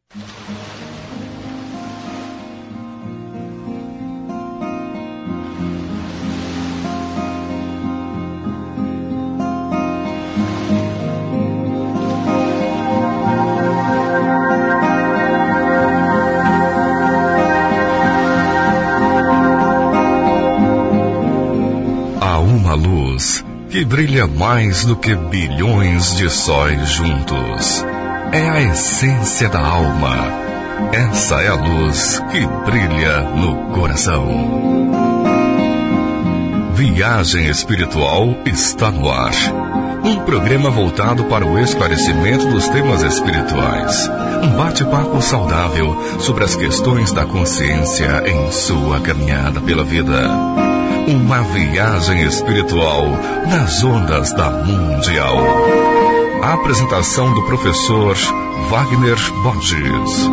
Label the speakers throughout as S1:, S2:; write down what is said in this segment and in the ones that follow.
S1: Que brilha mais do que bilhões de sóis juntos. É a essência da alma. Essa é a luz que brilha no coração. Viagem Espiritual está no ar. Um programa voltado para o esclarecimento dos temas espirituais. Um bate-papo saudável sobre as questões da consciência em sua caminhada pela vida. Uma viagem espiritual nas ondas da Mundial. A apresentação do professor Wagner Borges.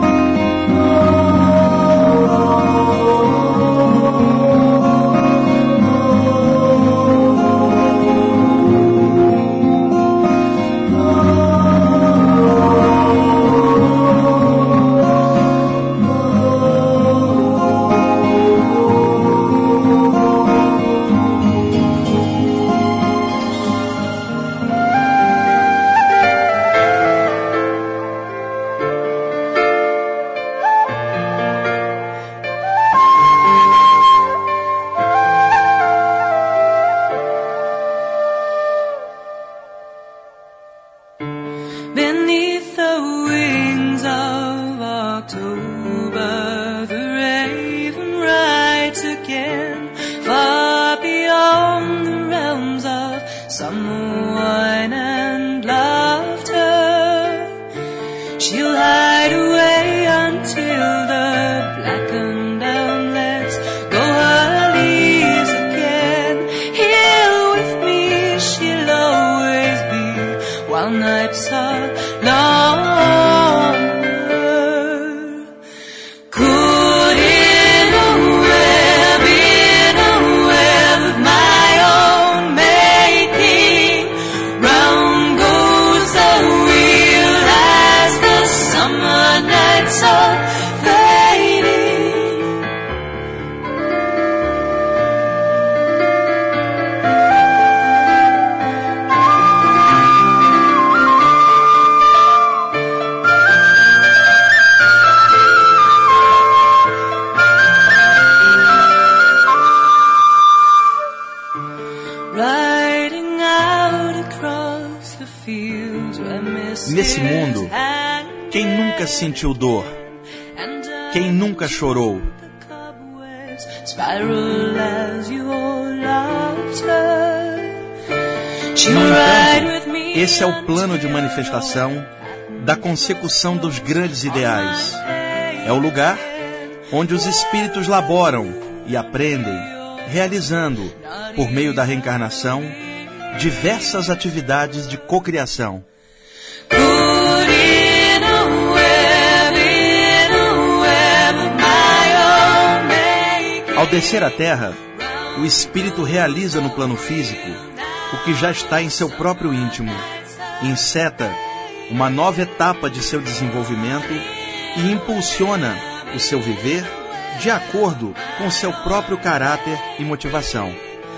S2: Nesse mundo, quem nunca sentiu dor? Quem nunca chorou? No entanto, esse é o plano de manifestação da consecução dos grandes ideais. É o lugar onde os espíritos laboram e aprendem, realizando, por meio da reencarnação, diversas atividades de cocriação. Ao descer à Terra, o espírito realiza no plano físico o que já está em seu próprio íntimo, enceta uma nova etapa de seu desenvolvimento e impulsiona o seu viver de acordo com seu próprio caráter e motivação.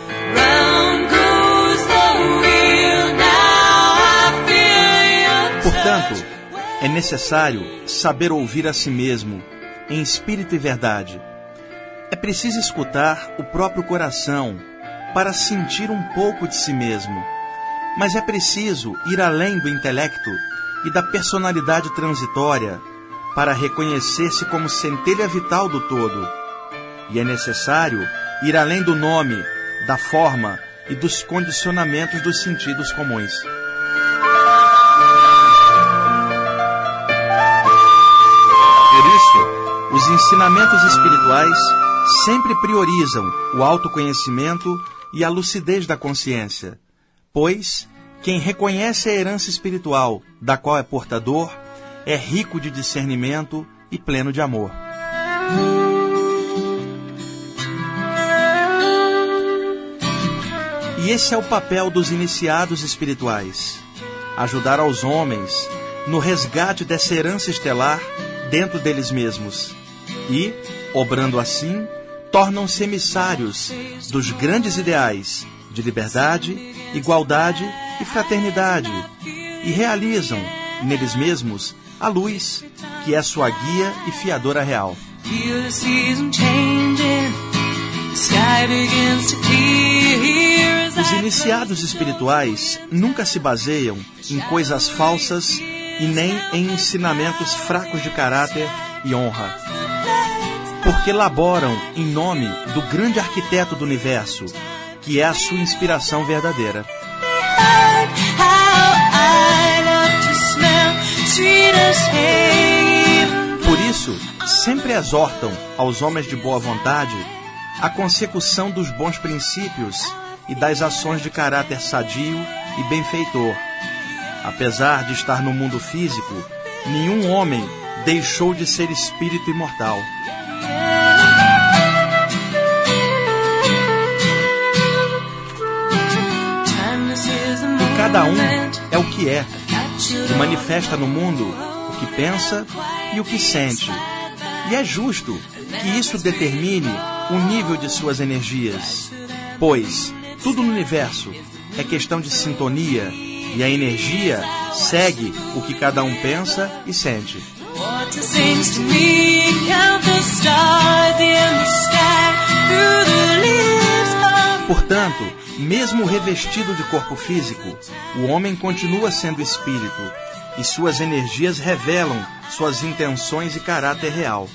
S2: Portanto, é necessário saber ouvir a si mesmo, em espírito e verdade. É preciso escutar o próprio coração para sentir um pouco de si mesmo. Mas é preciso ir além do intelecto e da personalidade transitória para reconhecer-se como centelha vital do todo. E é necessário ir além do nome, da forma e dos condicionamentos dos sentidos comuns. Por isso, os ensinamentos espirituais sempre priorizam o autoconhecimento e a lucidez da consciência, pois quem reconhece a herança espiritual da qual é portador é rico de discernimento e pleno de amor. E esse é o papel dos iniciados espirituais: ajudar aos homens no resgate dessa herança estelar dentro deles mesmos e, obrando assim, tornam-se emissários dos grandes ideais de liberdade, igualdade e fraternidade e realizam neles mesmos a luz, que é sua guia e fiadora real. Os iniciados espirituais nunca se baseiam em coisas falsas e nem em ensinamentos fracos de caráter e honra, porque laboram em nome do grande arquiteto do universo, que é a sua inspiração verdadeira. Por isso, sempre exortam aos homens de boa vontade a consecução dos bons princípios e das ações de caráter sadio e benfeitor. Apesar de estar no mundo físico, nenhum homem deixou de ser espírito imortal. E cada um é o que é, e manifesta no mundo o que pensa e o que sente. E é justo que isso determine o nível de suas energias, pois tudo no universo é questão de sintonia e a energia segue o que cada um pensa e sente. Portanto, mesmo revestido de corpo físico, o homem continua sendo espírito e suas energias revelam suas intenções e caráter real.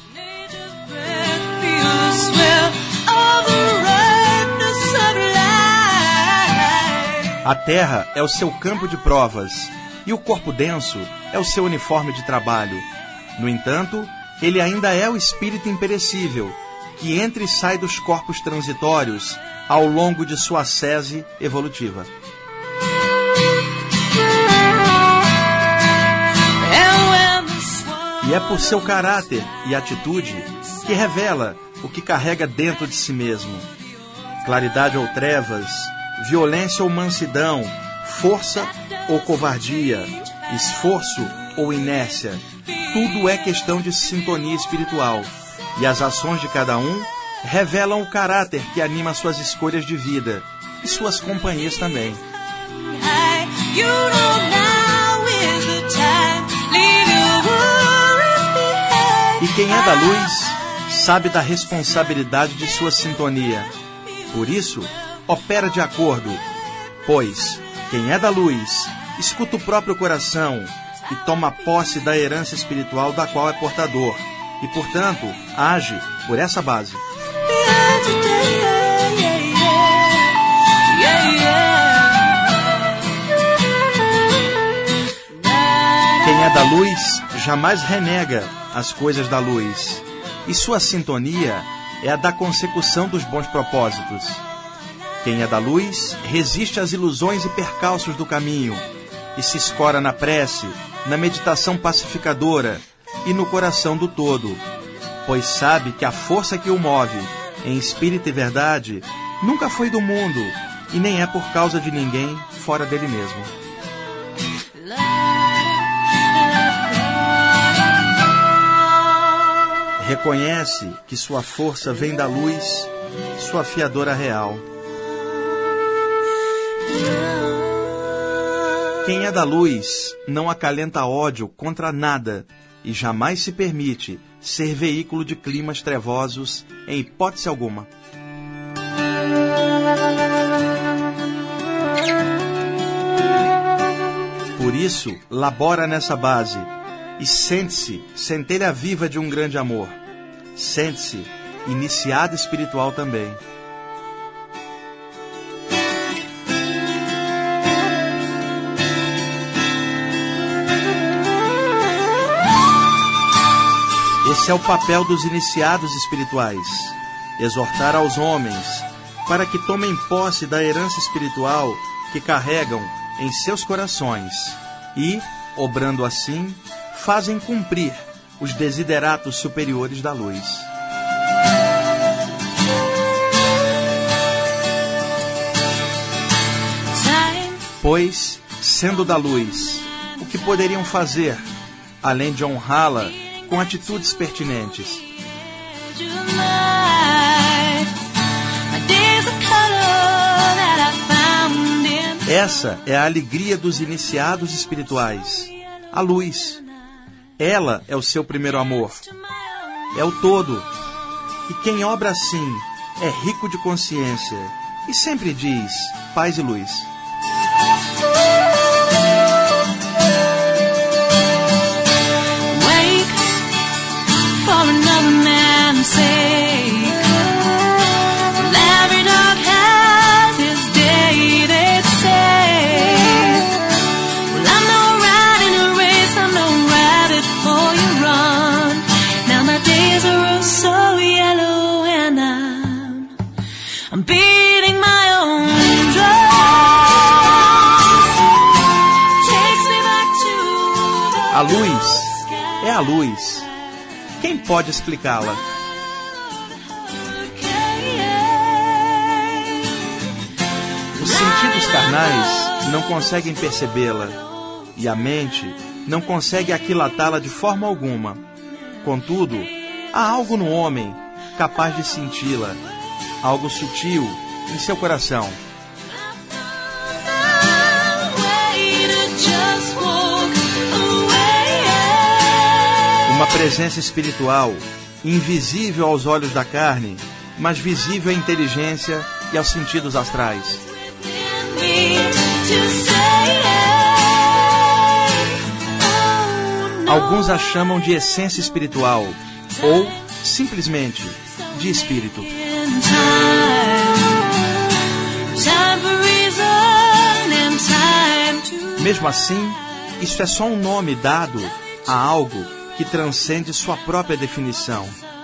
S2: A Terra é o seu campo de provas e o corpo denso é o seu uniforme de trabalho. No entanto, ele ainda é o espírito imperecível, que entra e sai dos corpos transitórios ao longo de sua ascese evolutiva. E é por seu caráter e atitude que revela o que carrega dentro de si mesmo. Claridade ou trevas, violência ou mansidão, força ou covardia, esforço ou inércia, tudo é questão de sintonia espiritual, e as ações de cada um revelam o caráter que anima suas escolhas de vida e suas companhias também. E quem é da luz sabe da responsabilidade de sua sintonia. Por isso, opera de acordo, pois quem é da luz escuta o próprio coração e toma posse da herança espiritual da qual é portador e, portanto, age por essa base. Quem é da luz jamais renega as coisas da luz, e sua sintonia é a da consecução dos bons propósitos. Quem é da luz resiste às ilusões e percalços do caminho e se escora na prece, na meditação pacificadora e no coração do todo, pois sabe que a força que o move em espírito e verdade nunca foi do mundo e nem é por causa de ninguém fora dele mesmo. Reconhece que sua força vem da luz, sua fiadora real. Quem é da luz não acalenta ódio contra nada e jamais se permite ser veículo de climas trevosos em hipótese alguma. Por isso, labora nessa base e sente-se centelha viva de um grande amor. Sente-se iniciado espiritual também. Esse é o papel dos iniciados espirituais, exortar aos homens para que tomem posse da herança espiritual que carregam em seus corações e, obrando assim, fazem cumprir os desideratos superiores da luz. Pois, sendo da luz, o que poderiam fazer, além de honrá-la com atitudes pertinentes. Essa é a alegria dos iniciados espirituais, a luz. Ela é o seu primeiro amor, é o todo. E quem obra assim é rico de consciência e sempre diz paz e luz.
S3: Wake for another man's sake. Every dog has his day, they say. Well, I'm no rat in a race, I'm no rabbit for you run. Now my days are all so yellow and I'm beating my own drum. Takes me back to
S2: A luz é a luz. Quem pode explicá-la? Os sentidos carnais não conseguem percebê-la e a mente não consegue aquilatá-la de forma alguma. Contudo, há algo no homem capaz de senti-la, algo sutil em seu coração. Uma presença espiritual, invisível aos olhos da carne, mas visível à inteligência e aos sentidos astrais. Alguns a chamam de essência espiritual ou, simplesmente, de espírito. Mesmo assim, isso é só um nome dado a algo que transcende sua própria definição.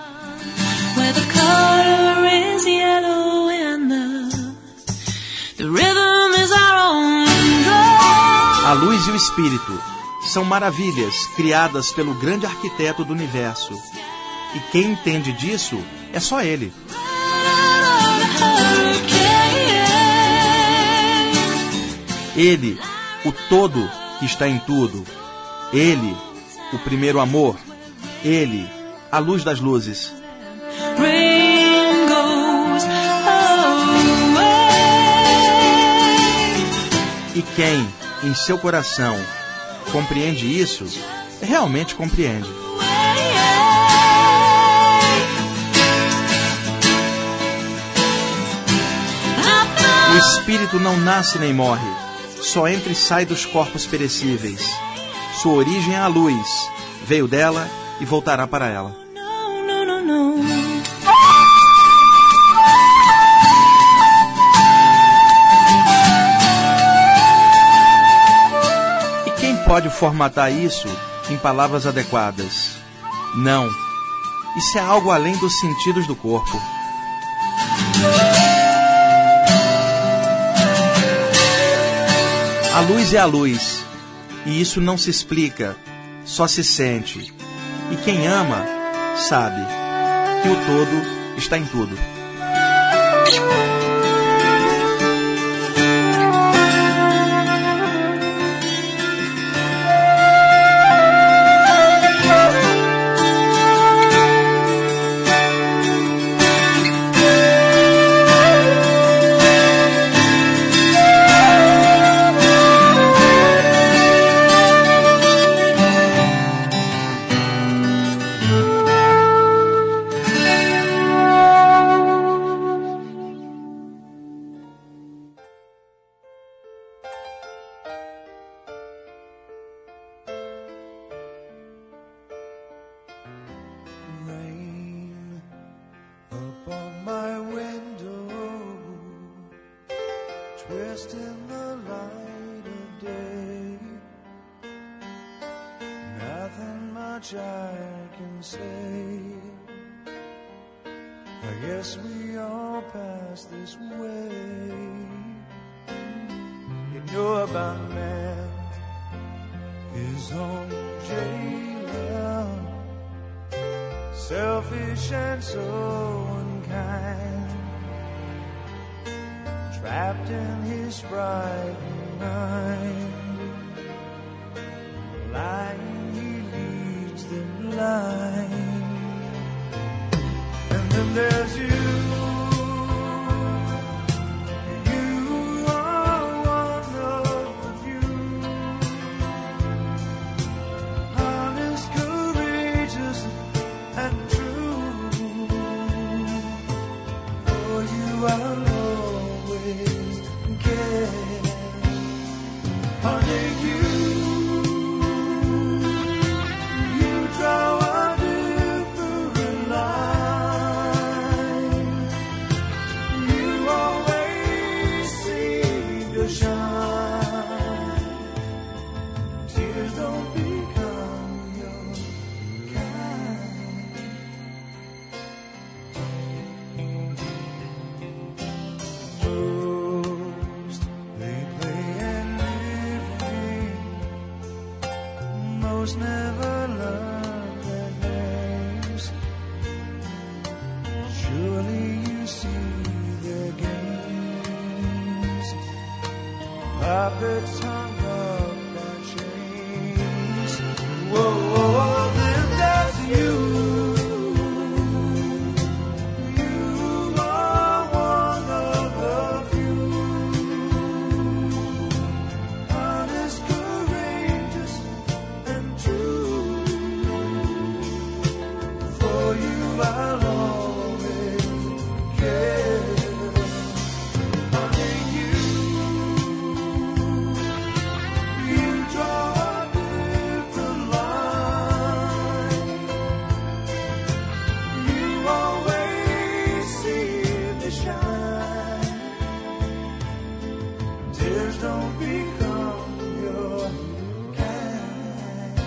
S2: A luz e o espírito são maravilhas criadas pelo grande arquiteto do universo. E quem entende disso é só ele. Ele, o todo que está em tudo. Ele, o primeiro amor. Ele, a luz das luzes. E quem, em seu coração, compreende isso, realmente compreende. O espírito não nasce nem morre, só entra e sai dos corpos perecíveis. Sua origem é a luz, veio dela e voltará para ela. E quem pode formatar isso em palavras adequadas? Não. Isso é algo além dos sentidos do corpo. A luz é a luz, e isso não se explica, só se sente. E quem ama, sabe que o todo está em tudo.
S4: In the light of day, nothing much I can say. I guess we all pass this way. You know about man, his own jailer, selfish and so unkind. Trapped in his frightened mind, Lying, he leads the line. And then there's you. Never learn their names. Surely you see their games. Puppets hung up on chains. Whoa, whoa, whoa, then there's you. You are one of the few. Honest, courageous, and true. For you I'll always care. Honey, you draw a different line. You always see me shine. Tears don't become your kind.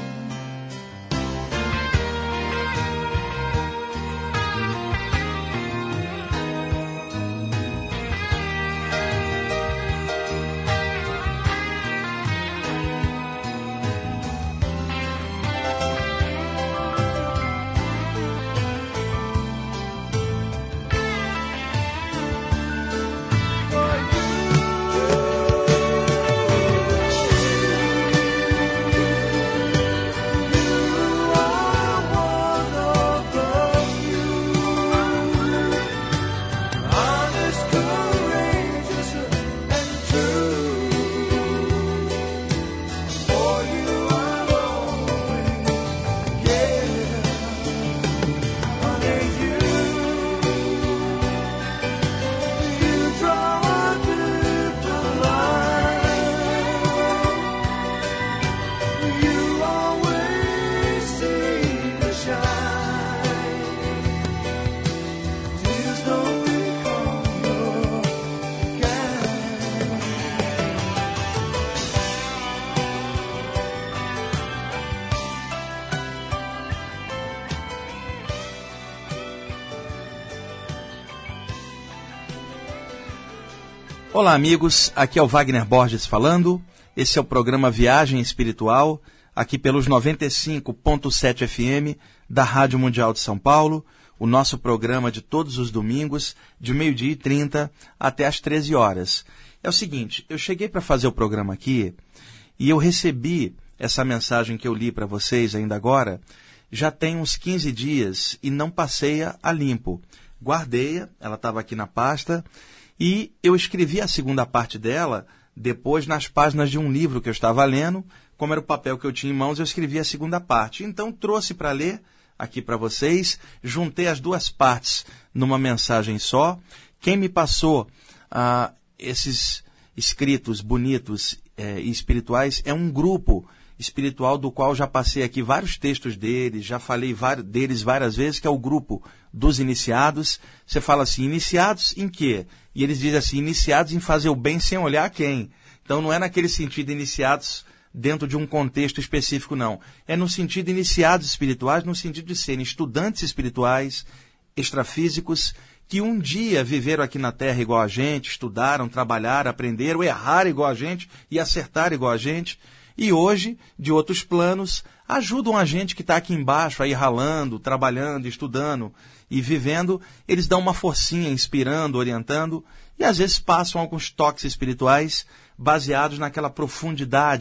S2: Olá amigos, aqui é o Wagner Borges falando, esse é o programa Viagem Espiritual, aqui pelos 95.7 FM da Rádio Mundial de São Paulo, o nosso programa de todos os domingos, de 12h30 até às 13 horas. É o seguinte, eu cheguei para fazer o programa aqui e eu recebi essa mensagem que eu li para vocês ainda agora, já tem uns 15 dias e não passei-a a limpo. Guardei-a, ela estava aqui na pasta, e eu escrevi a segunda parte dela depois nas páginas de um livro que eu estava lendo. Como era o papel que eu tinha em mãos, eu escrevi a segunda parte. Então trouxe para ler aqui para vocês, juntei as duas partes numa mensagem só. Quem me passou esses escritos bonitos e espirituais é um grupo espiritual do qual já passei aqui vários textos deles, já falei deles várias vezes, que é o grupo dos iniciados. Você fala assim, iniciados em quê? E eles dizem assim, iniciados em fazer o bem sem olhar a quem. Então não é naquele sentido iniciados dentro de um contexto específico, não. É no sentido iniciados espirituais, no sentido de serem estudantes espirituais, extrafísicos, que um dia viveram aqui na Terra igual a gente, estudaram, trabalharam, aprenderam, erraram igual a gente e acertaram igual a gente. E hoje, de outros planos, ajudam a gente que está aqui embaixo, aí ralando, trabalhando, estudando e vivendo. Eles dão uma forcinha, inspirando, orientando, e às vezes passam alguns toques espirituais baseados naquela profundidade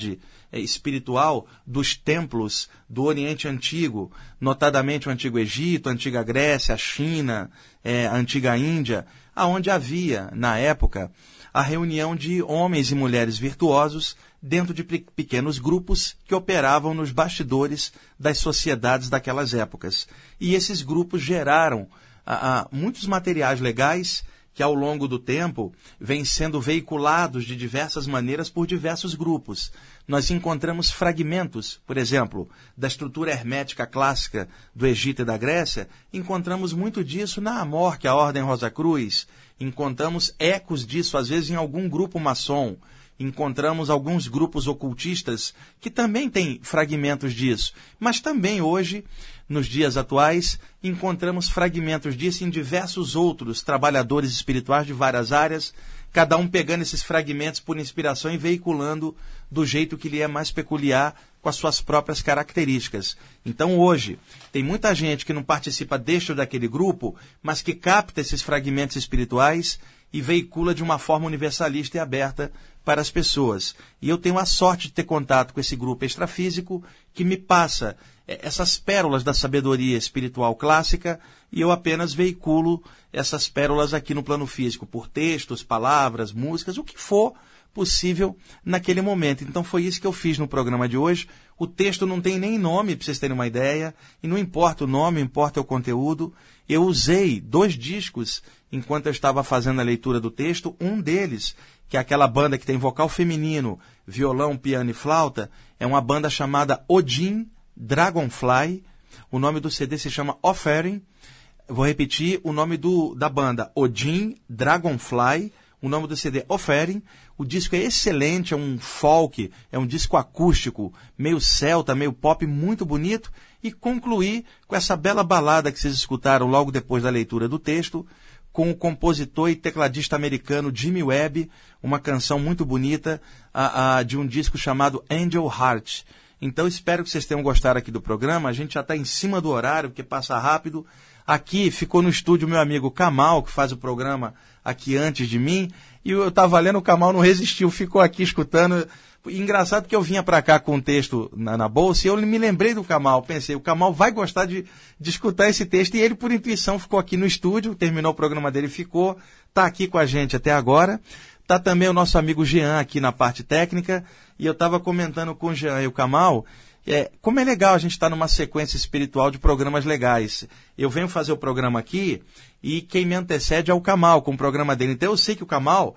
S2: espiritual dos templos do Oriente Antigo, notadamente o Antigo Egito, a Antiga Grécia, a China, a Antiga Índia, aonde havia, na época, a reunião de homens e mulheres virtuosos dentro de pequenos grupos que operavam nos bastidores das sociedades daquelas épocas. E esses grupos geraram muitos materiais legais que ao longo do tempo vêm sendo veiculados de diversas maneiras por diversos grupos. Nós encontramos fragmentos, por exemplo, da estrutura hermética clássica do Egito e da Grécia, encontramos muito disso na Amor, que é a Ordem Rosa Cruz, encontramos ecos disso, às vezes, em algum grupo maçom, encontramos alguns grupos ocultistas que também têm fragmentos disso, mas também hoje, nos dias atuais, encontramos fragmentos disso em diversos outros trabalhadores espirituais de várias áreas, cada um pegando esses fragmentos por inspiração e veiculando do jeito que lhe é mais peculiar, com as suas próprias características. Então hoje, tem muita gente que não participa deste ou daquele grupo, mas que capta esses fragmentos espirituais e veicula de uma forma universalista e aberta para as pessoas. E eu tenho a sorte de ter contato com esse grupo extrafísico que me passa essas pérolas da sabedoria espiritual clássica e eu apenas veiculo essas pérolas aqui no plano físico, por textos, palavras, músicas, o que for possível naquele momento. Então foi isso que eu fiz no programa de hoje. O texto não tem nem nome, para vocês terem uma ideia, e não importa o nome, importa o conteúdo. Eu usei 2 discos enquanto eu estava fazendo a leitura do texto. Um deles, que é aquela banda que tem vocal feminino, violão, piano e flauta, é uma banda chamada Odin Dragonfly. O nome do CD se chama Offering. Vou repetir o nome da banda, Odin Dragonfly. O nome do CD, Offering. O disco é excelente, é um folk, é um disco acústico, meio celta, meio pop, muito bonito. E concluí com essa bela balada que vocês escutaram logo depois da leitura do texto, com o compositor e tecladista americano Jimmy Webb, uma canção muito bonita de um disco chamado Angel Heart. Então espero que vocês tenham gostado aqui do programa. A gente já está em cima do horário, porque passa rápido. Aqui ficou no estúdio meu amigo Kamal, que faz o programa aqui antes de mim, e eu estava lendo, o Kamal não resistiu, ficou aqui escutando. Engraçado que eu vinha para cá com um texto na bolsa e eu me lembrei do Kamal, pensei, o Kamal vai gostar de escutar esse texto, e ele por intuição ficou aqui no estúdio, terminou o programa dele, ficou, está aqui com a gente até agora. Está também o nosso amigo Jean aqui na parte técnica, e eu estava comentando com o Jean e o Kamal, como é legal a gente estar numa sequência espiritual de programas legais. Eu venho fazer o programa aqui e quem me antecede é o Kamal com o programa dele. Então eu sei que o Kamal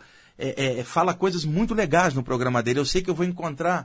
S2: fala coisas muito legais no programa dele. Eu sei que eu vou encontrar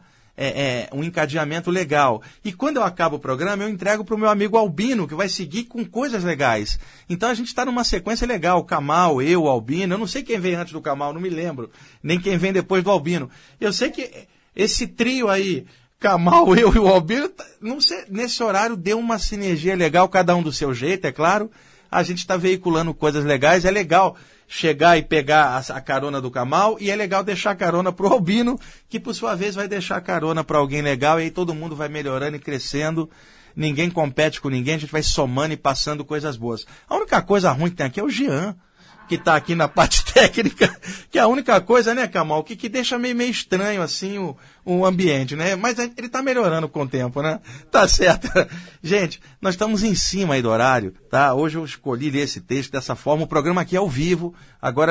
S2: um encadeamento legal. E quando eu acabo o programa, eu entrego para o meu amigo Albino, que vai seguir com coisas legais. Então a gente está numa sequência legal. O Kamal, eu, o Albino. Eu não sei quem vem antes do Kamal, não me lembro. Nem quem vem depois do Albino. Eu sei que esse trio aí, Kamal, eu e o Albino, não sei, nesse horário deu uma sinergia legal, cada um do seu jeito, é claro. A gente está veiculando coisas legais, é legal chegar e pegar a carona do Kamal, e é legal deixar a carona para o Albino, que por sua vez vai deixar a carona para alguém legal, e aí todo mundo vai melhorando e crescendo. Ninguém compete com ninguém, a gente vai somando e passando coisas boas. A única coisa ruim que tem aqui é o Jean, que está aqui na parte técnica, que é a única coisa, né, Kamal, que deixa meio estranho, assim, o ambiente, né? Mas ele está melhorando com o tempo, né? Tá certo. Gente, nós estamos em cima aí do horário, tá? Hoje eu escolhi ler esse texto dessa forma. O programa aqui é ao vivo, agora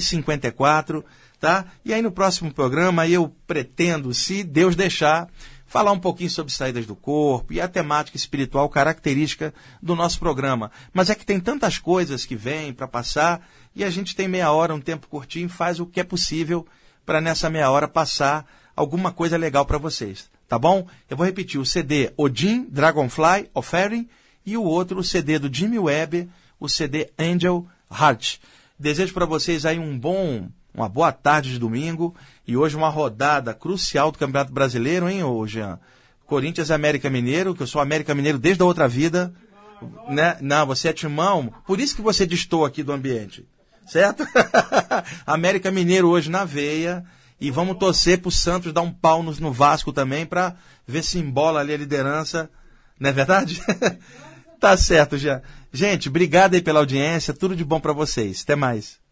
S2: 12h54, tá? E aí no próximo programa eu pretendo, se Deus deixar, falar um pouquinho sobre saídas do corpo e a temática espiritual característica do nosso programa. Mas é que tem tantas coisas que vêm para passar e a gente tem meia hora, um tempo curtinho, faz o que é possível para nessa meia hora passar alguma coisa legal para vocês, tá bom? Eu vou repetir, o CD Odin Dragonfly Offering e o outro, o CD do Jimmy Webb, o CD Angel Heart. Desejo para vocês aí uma boa tarde de domingo, e hoje uma rodada crucial do Campeonato Brasileiro, hein, Jean? Corinthians e América Mineiro, que eu sou América Mineiro desde a outra vida, né? Não, você é Timão, por isso que você destoa aqui do ambiente, certo? América Mineiro hoje na veia, e vamos torcer pro Santos dar um pau no Vasco também, para ver se embola ali a liderança, não é verdade? Tá certo, Jean. Gente, obrigado aí pela audiência, tudo de bom para vocês, até mais.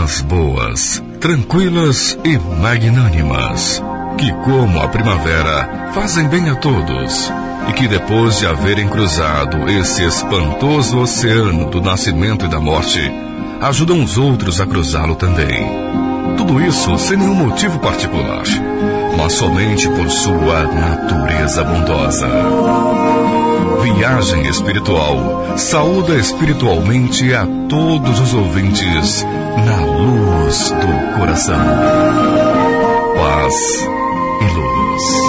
S1: almas boas, tranquilas e magnânimas, que como a primavera fazem bem a todos, e que depois de haverem cruzado esse espantoso oceano do nascimento e da morte, ajudam os outros a cruzá-lo também. Tudo isso sem nenhum motivo particular, mas somente por sua natureza bondosa. Viagem Espiritual saúda espiritualmente a todos os ouvintes na luz do coração. Paz e luz.